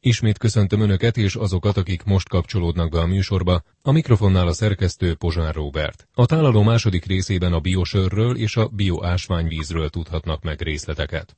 Ismét köszöntöm Önöket és azokat, akik most kapcsolódnak be a műsorba. A mikrofonnál a szerkesztő Pozsár Róbert. A tálaló második részében a biosörről és a bioásványvízről tudhatnak meg részleteket.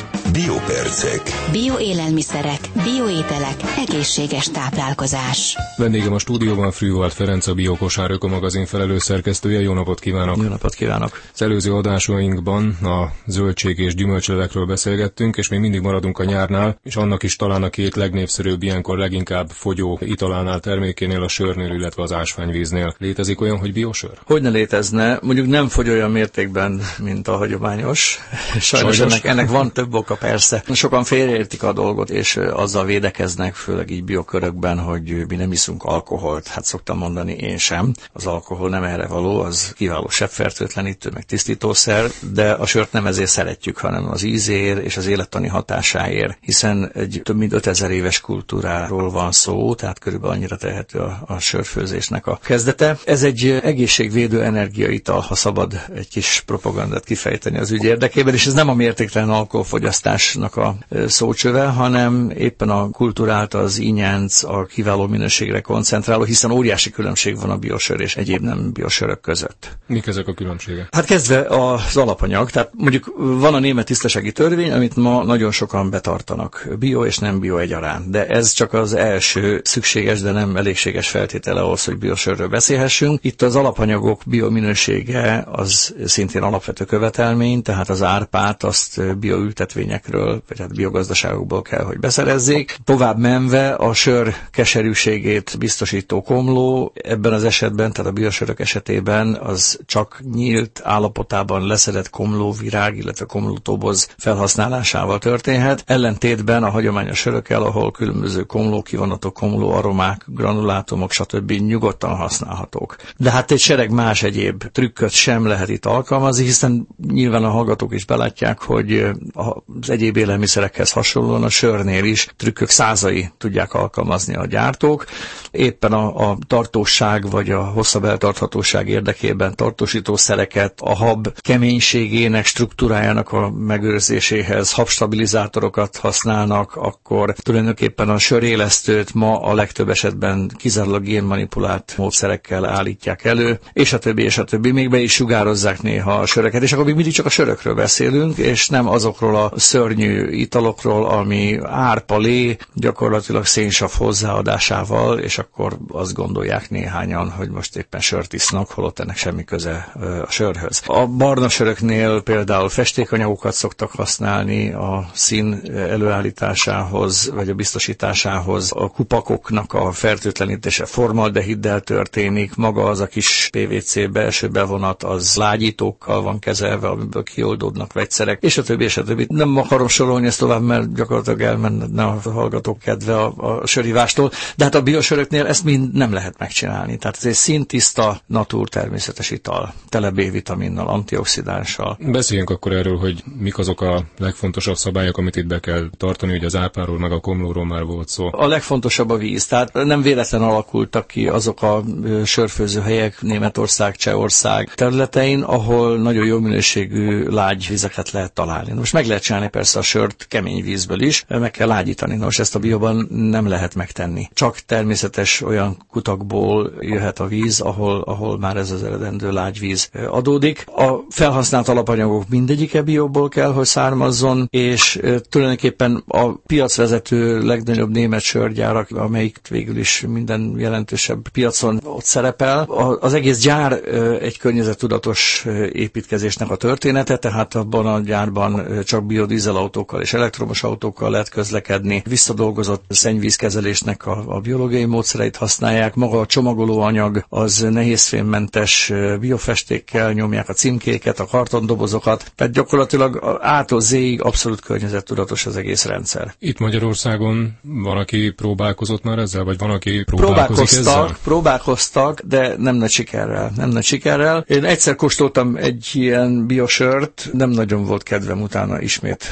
Biopercek. Bioélelmiszerek, bioételek, egészséges táplálkozás. Vendégem a stúdióban Frühwald Ferenc, a Biokosár Ökomagazin felelős szerkesztője. Jó napot kívánok! Jó napot kívánok! Az előző adásainkban a zöldség és gyümölcslevekről beszélgettünk, és még mindig maradunk a nyárnál, és annak is talán a két legnépszerűbb, ilyenkor leginkább fogyó italánál, termékénél, a sörnél, illetve az ásványvíznél. Létezik olyan, hogy biosör? Hogyne létezne, mondjuk nem fogy olyan mértékben, mint a hagyományos. Sajnos ennek van több oka. Persze. Sokan félreértik a dolgot, és azzal védekeznek, főleg így biokörökben, hogy mi nem iszunk alkoholt. Hát szoktam mondani, én sem. Az alkohol nem erre való, az kiváló sebfertőtlenítő, meg tisztítószer, de a sört nem ezért szeretjük, hanem az ízéért és az élettani hatásáért, hiszen egy több mint 5000 éves kultúráról van szó, tehát körülbelül annyira tehető a sörfőzésnek a kezdete. Ez egy egészségvédő energiaital, ha szabad egy kis propagandát kifejteni az ügy érdekében, és ez nem a mértéktelen alkoholfogyasztás a szócsöve, hanem éppen a kultúrált, az ínyenc, a kiváló minőségre koncentráló, hiszen óriási különbség van a biosör és egyéb nem biosörök között. Mik ezek a különbségek? Hát kezdve az alapanyag, tehát mondjuk van a német tisztasági törvény, amit ma nagyon sokan betartanak, bio és nem bio egyaránt, de ez csak az első szükséges, de nem elégséges feltétele ahhoz, hogy biosörről beszélhessünk. Itt az alapanyagok biominősége az szintén alapvető követelmény, tehát az árpát azt bioültetvényekről, vagy hát biogazdaságokból kell, hogy beszerezzék. Tovább menve a sör keserűségét biztosító komló, ebben az esetben, tehát a biosörök esetében az csak nyílt állapotában leszedett komlóvirág, illetve komlótoboz felhasználásával történhet. Ellentétben a hagyományos sörökkel, ahol különböző komlókivonatok, komlóaromák, granulátumok, stb. Nyugodtan használhatók. De hát egy sereg más egyéb trükköt sem lehet itt alkalmazni, hiszen nyilván a hallgatók is belátják, hogy az egyéb élelmiszerekhez hasonlóan a sörnél is trükkök százai tudják alkalmazni a gyártók. Éppen a tartóság vagy a hosszabb eltarthatóság érdekében tartósítószereket, a hab keménységének, struktúrájának a megőrzéséhez habstabilizátorokat használnak, akkor tulajdonképpen a sörélesztőt ma a legtöbb esetben kizárólag génmanipulált módszerekkel állítják elő, és a többi, és a többi. Még be is sugározzák néha a söröket, és akkor még mindig csak a sörökről beszélünk, és nem azokról a szörnyű italokról, ami árpalé, gyakorlatilag szénsav hozzáadásával, és akkor azt gondolják néhányan, hogy most éppen sört isznak, holott ennek semmi köze a sörhöz. A barna söröknél például festékanyagokat szoktak használni a szín előállításához, vagy a biztosításához. A kupakoknak a fertőtlenítése formaldehiddel történik, maga az a kis PVC belső bevonat, az lágyítókkal van kezelve, amiből kioldódnak vegyszerek, és a többi, és a többi. Nem akarom sorolni ezt tovább, mert gyakorlatilag elmenne a hallgatók kedve a sörívástól, de hát a biosöröknél ezt mind nem lehet megcsinálni. Tehát ez egy színtiszta, natúr természetes ital, tele B-vitaminnal, antioxidánssal. Beszéljünk akkor erről, hogy mik azok a legfontosabb szabályok, amit itt be kell tartani, hogy az ápáról meg a komlóról már volt szó. A legfontosabb a víz, tehát nem véletlen alakultak ki azok a sörfőzőhelyek Németország, Csehország területein, ahol nagyon jó minőségű lágyvizeket lehet találni. Most meg lehet csinálni persze a sört kemény vízből is, meg kell lágyítani. Nos, ezt a bióban nem lehet megtenni. Csak természetes olyan kutakból jöhet a víz, ahol már ez az eredendő lágyvíz adódik. A felhasznált alapanyagok mindegyike bióból kell, hogy származzon, és tulajdonképpen a piacvezető legnagyobb német sörgyárak, amelyik végül is minden jelentősebb piacon ott szerepel. Az egész gyár egy környezettudatos építkezésnek a története, tehát abban a gyárban csak biodízelautókkal és elektromos autókkal lehet közlekedni. Visszadolgozott szennyvízkezelésnek a biológiai módszereit használják. Maga a csomagolóanyag az nehézfémmentes biofestékkel nyomják a címkéket, a kartondobozokat. Tehát gyakorlatilag A-tól Z-ig abszolút környezettudatos az egész rendszer. Itt Magyarországon van, aki próbálkozott már ezzel, vagy van, aki próbálkozik ezzel? Próbálkoztak, de nem nagy sikerrel. Én egyszer kóstoltam egy ilyen biosört, nem nagyon volt kedvem utána ismét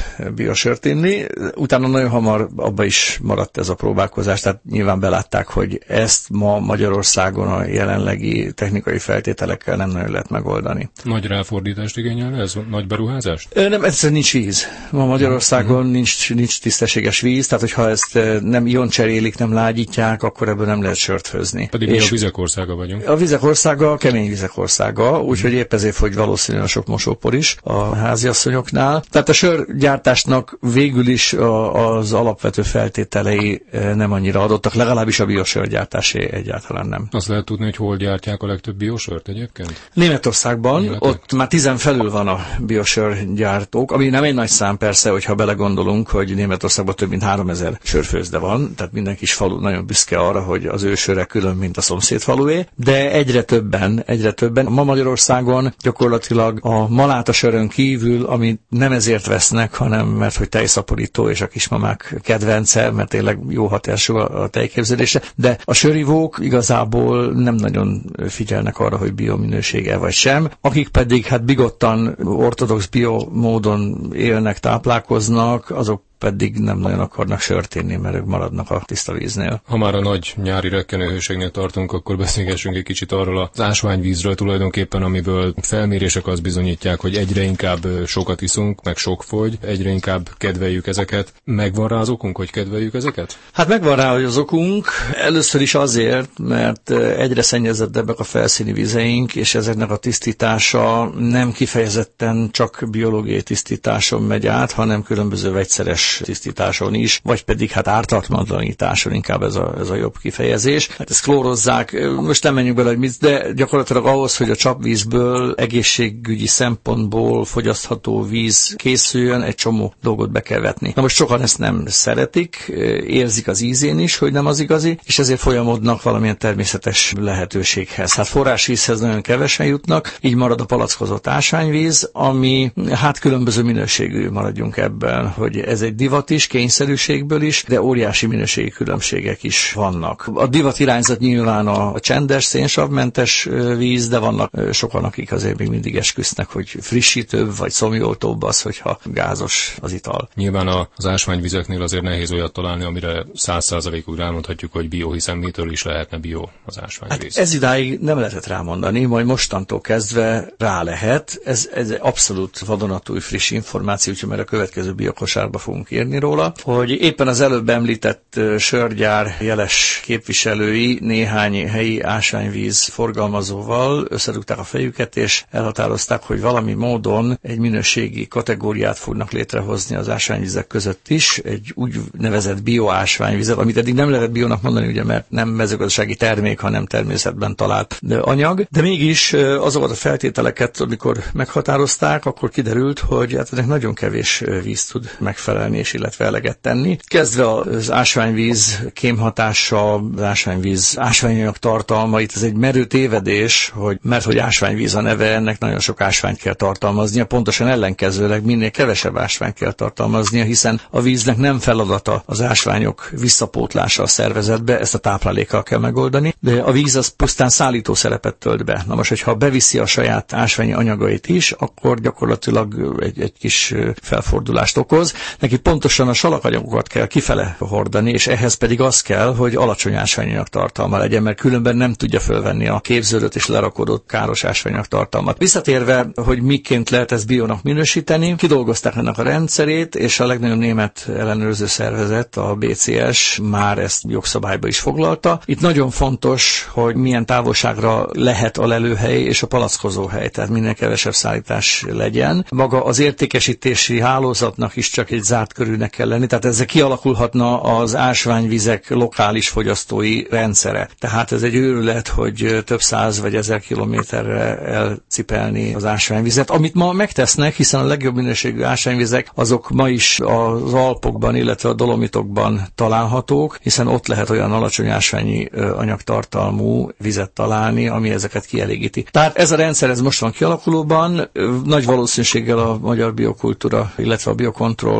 biosört inni. Utána nagyon hamar abba is maradt ez a próbálkozás, tehát nyilván belátták, hogy ezt ma Magyarországon a jelenlegi technikai feltételekkel nem nagyon lehet megoldani. Nagy ráfordítást igényel ez? Nagy beruházást? Nem, egyszerűen nincs víz. Ma Magyarországon nincs tisztességes víz, tehát hogyha ezt nem ioncserélik, nem lágyítják, akkor ebből nem lehet sört főzni. Pedig mi a vizek országa vagyunk. A vizek országa, a kemény vizek országa, úgyhogy épp ezért fogy valószínűleg sok mosópor is a háziasszonyoknál. Tehát a sörgyártásnak végül is az alapvető feltételei nem annyira adottak, legalábbis a biosörgyártásé egyáltalán nem. Azt lehet tudni, hogy hol gyártják a legtöbb biosört egyébként? Németországban, ott már 10 felül van a biosörgyártók, ami nem egy nagy szám persze, hogyha belegondolunk, hogy Németországban több mint 3000 sörfőzde van, tehát minden kis falu nagyon büszke arra, hogy az ő söre külön, mint a szomszéd falué, de egyre többen. Ma Magyarországon gyakorlatilag a maláta sörön kívül, amit nem ezért vesznek, hanem mert hogy tejszaporító és a kismamák kedvence, mert tényleg jó hatású a tejképződése, de a sörivók igazából nem nagyon figyelnek arra, hogy biominősége vagy sem, akik pedig hát bigottan ortodox bio módon élnek, táplálkoznak, azok pedig nem nagyon akarnak sört inni, mert ők maradnak a tiszta víznél. Ha már a nagy nyári rekkenőhőségnél tartunk, akkor beszélgessünk egy kicsit arról az ásványvízről tulajdonképpen, amiből felmérések azt bizonyítják, hogy egyre inkább sokat iszunk, meg sok fogy, egyre inkább kedveljük ezeket. Megvan rá az okunk, hogy kedveljük ezeket? Hát megvan rá, hogy az okunk. Először is azért, mert egyre szennyezettebbek a felszíni vizeink, és ezeknek a tisztítása nem kifejezetten csak biológiai tisztításon megy át, hanem különböző vegyszeres tisztításon is, vagy pedig hát ártatlanításson, inkább ez a jobb kifejezés. Hát ezt klórozzák, most nem menjünk bele, hogy mit, de gyakorlatilag ahhoz, hogy a csapvízből egészségügyi szempontból fogyasztható víz készüljön, egy csomó dolgot be kell vetni. Na most sokan ezt nem szeretik, érzik az ízén is, hogy nem az igazi, és ezért folyamodnak valamilyen természetes lehetőséghez. Hát forrásvízhez nagyon kevesen jutnak, így marad a palackozott ásványvíz, ami hát különböző minőségű, maradjunk ebben, hogy ez egy divat is, kényszerűségből is, de óriási minőségi különbségek is vannak. A divat irányzat nyilván a csendes, szénsavmentes víz, de vannak sokan, akik azért még mindig esküsznek, hogy frissítőbb vagy szomjoltóbb az, hogyha gázos az ital. Nyilván az ásványvizeknél azért nehéz olyat találni, amire 100%-ig rámondhatjuk, hogy bio, hiszen mitől is lehetne bio az ásványvíz. Hát ez idáig nem lehetett rámondani, majd mostantól kezdve rá lehet. Ez abszolút vadonatúj friss információ, úgyhogy mert a következő biokosárba fogunk írni róla, hogy éppen az előbb említett sörgyár jeles képviselői néhány helyi ásványvíz forgalmazóval összedugták a fejüket, és elhatározták, hogy valami módon egy minőségi kategóriát fognak létrehozni az ásványvizek között is, egy úgynevezett bioásványvizet, amit eddig nem lehetett biónak mondani, ugye, mert nem mezőgazdasági termék, hanem természetben talált anyag, de mégis azokat a feltételeket, amikor meghatározták, akkor kiderült, hogy hát ennek nagyon kevés víz tud megfelelni, és illetve eleget tenni. Kezdve az ásványvíz kémhatása, az ásványvíz ásványanyag tartalma, itt ez egy merő tévedés, mert hogy ásványvíz a neve, ennek nagyon sok ásványt kell tartalmaznia, pontosan ellenkezőleg minél kevesebb ásványt kell tartalmaznia, hiszen a víznek nem feladata az ásványok visszapótlása a szervezetbe, ezt a táplálékkal kell megoldani, de a víz az pusztán szállító szerepet tölt be. Na most, hogyha beviszi a saját ásványi anyagait is, akkor gyakorlatilag egy kis felfordulást okoz. Neki pontosan a salakanyagokat kell kifele hordani, és ehhez pedig az kell, hogy alacsony ásványanyag tartalma legyen, mert különben nem tudja fölvenni a képződött és lerakodott káros ásványanyag tartalmat. Visszatérve, hogy miként lehet ezt biónak minősíteni, kidolgozták ennek a rendszerét, és a legnagyobb német ellenőrző szervezet, a BCS már ezt jogszabályba is foglalta. Itt nagyon fontos, hogy milyen távolságra lehet a lelőhely és a palackozóhely, tehát minél kevesebb szállítás legyen. Maga az értékesítési hálózatnak is csak egy zárt körülnek kell lenni, tehát ezzel kialakulhatna az ásványvizek lokális fogyasztói rendszere. Tehát ez egy őrület, hogy több 100 vagy 1000 kilométerre elcipelni az ásványvizet, amit ma megtesznek, hiszen a legjobb minőségű ásványvizek azok ma is az Alpokban, illetve a Dolomitokban találhatók, hiszen ott lehet olyan alacsony ásványi anyagtartalmú vizet találni, ami ezeket kielégíti. Tehát ez a rendszer ez most van kialakulóban, nagy valószínűséggel a magyar biokultúra, illetve a biokontroll Hungária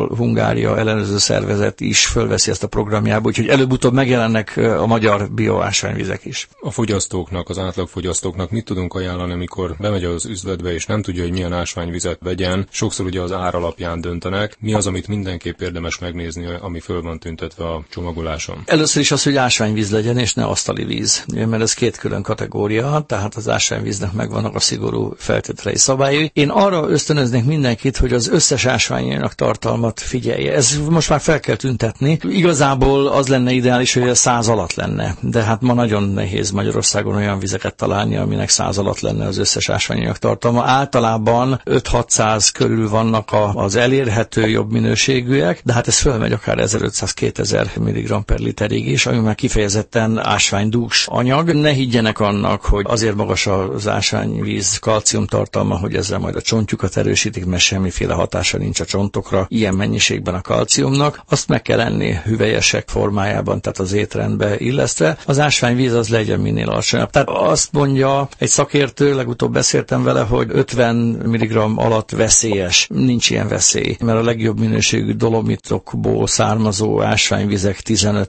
Bulgária ellenőrző szervezet is fölveszi ezt a programjába, úgyhogy előbb-utóbb megjelennek a magyar bioásványvizek is. A fogyasztóknak, az átlagfogyasztóknak mit tudunk ajánlani, amikor bemegy az üzletbe és nem tudja, hogy milyen ásványvizet vegyen? Sokszor ugye az ár alapján döntenek. Mi az, amit mindenképp érdemes megnézni, ami föl van tüntetve a csomagoláson? Először is az, hogy ásványvíz legyen, és ne asztali víz, mert ez két külön kategória, tehát az ásványvíznek megvannak a szigorú feltételei, szabályai. Én arra ösztönöznék mindenkit, hogy az összes ásványanyag tartalmat figyelje. Ez most már fel kell tüntetni. Igazából az lenne ideális, hogy 100 alatt lenne, de hát ma nagyon nehéz Magyarországon olyan vizeket találni, aminek 100 alatt lenne az összes ásványanyag tartalma. Általában 5-600 körül vannak az elérhető jobb minőségűek, de hát ez fölmegy akár 1500-2000 mg per literig is, ami már kifejezetten ásványdús anyag. Ne higgyenek annak, hogy azért magas az ásványvíz kalcium tartalma, hogy ezzel majd a csontjukat erősítik, mert semmiféle hatása nincs a csontokra ilyen mennyiségben a kalciumnak. Azt meg kell enni hüvelyesek formájában, tehát az étrendbe illesztve. Az ásványvíz az legyen minél alacsonyabb. Tehát azt mondja egy szakértő, legutóbb beszéltem vele, hogy 50 mg alatt veszélyes. Nincs ilyen veszély, mert a legjobb minőségű dolomitokból származó ásványvizek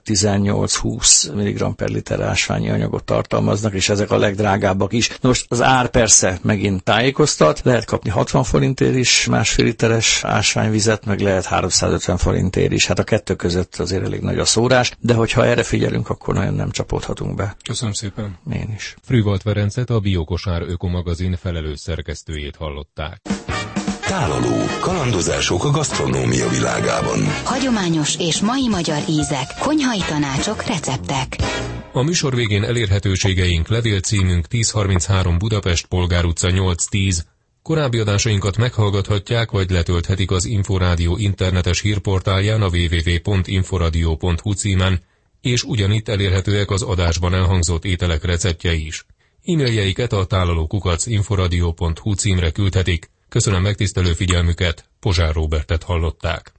15-18-20 mg per liter ásványi anyagot tartalmaznak, és ezek a legdrágábbak is. Na most az ár persze megint tájékoztat, lehet kapni 60 forintért is másfél literes ásványvizet, meg lehet 350 forintért is. Hát a kettő között azért elég nagy a szórás, de hogyha erre figyelünk, akkor nagyon nem csapódhatunk be. Köszönöm szépen. Én is. Frühwald Ferencet, a Biokosár ökomagazin felelős szerkesztőjét hallották. Tálaló. Kalandozások a gasztronómia világában. Hagyományos és mai magyar ízek, konyhai tanácsok, receptek. A műsor végén elérhetőségeink: levélcímünk 1033 Budapest, Polgár utca 810. Korábbi adásainkat meghallgathatják, vagy letölthetik az Inforádió internetes hírportálján a www.inforadio.hu címen, és ugyanitt elérhetőek az adásban elhangzott ételek receptjei is. E-mailjeiket a tálaló@inforadio.hu címre küldhetik. Köszönöm megtisztelő figyelmüket, Pozsár Róbertet hallották.